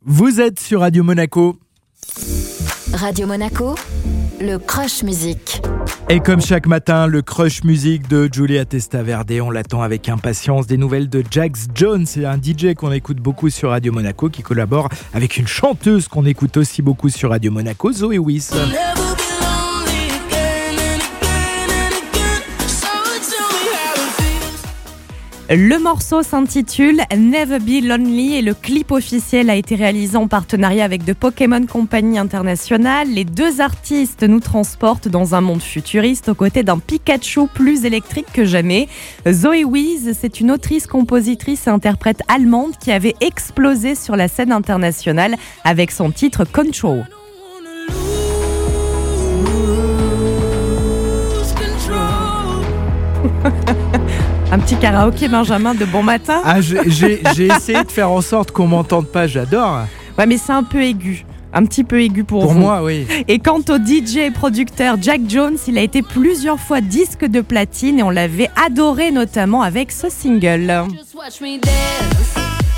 Vous êtes sur Radio Monaco. Radio Monaco, le Crush Music. Et comme chaque matin, le Crush Music de Giulia Testaverde, on l'attend avec impatience. Des nouvelles de Jax Jones, c'est un DJ qu'on écoute beaucoup sur Radio Monaco, qui collabore avec une chanteuse qu'on écoute aussi beaucoup sur Radio Monaco, Zoé Wiss. Le morceau s'intitule Never Be Lonely et le clip officiel a été réalisé en partenariat avec The Pokémon Company International. Les deux artistes nous transportent dans un monde futuriste aux côtés d'un Pikachu plus électrique que jamais. Zoé Wiss, c'est une autrice, compositrice et interprète allemande qui avait explosé sur la scène internationale avec son titre Control. Un petit karaoké Benjamin de bon matin. Ah, j'ai essayé de faire en sorte qu'on m'entende pas, j'adore. Ouais, mais c'est un peu aigu. Un petit peu aigu pour vous. Pour moi, oui. Et quant au DJ et producteur Jax Jones, il a été plusieurs fois disque de platine et on l'avait adoré notamment avec ce single. Just watch me dance.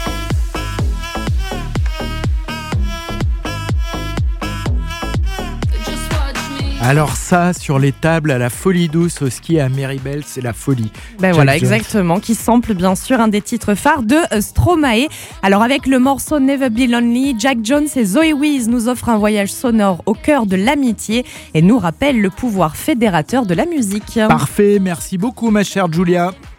Just watch me. Alors ça, sur les tables à la Folie Douce, au ski à Méribel, c'est la folie. Ben Jax voilà, Jones. exactement, qui sample bien sûr un des titres phares de Stromae. Alors avec le morceau Never Be Lonely, Jax Jones et Zoé Wiss nous offrent un voyage sonore au cœur de l'amitié et nous rappellent le pouvoir fédérateur de la musique. Parfait, merci beaucoup ma chère Giulia.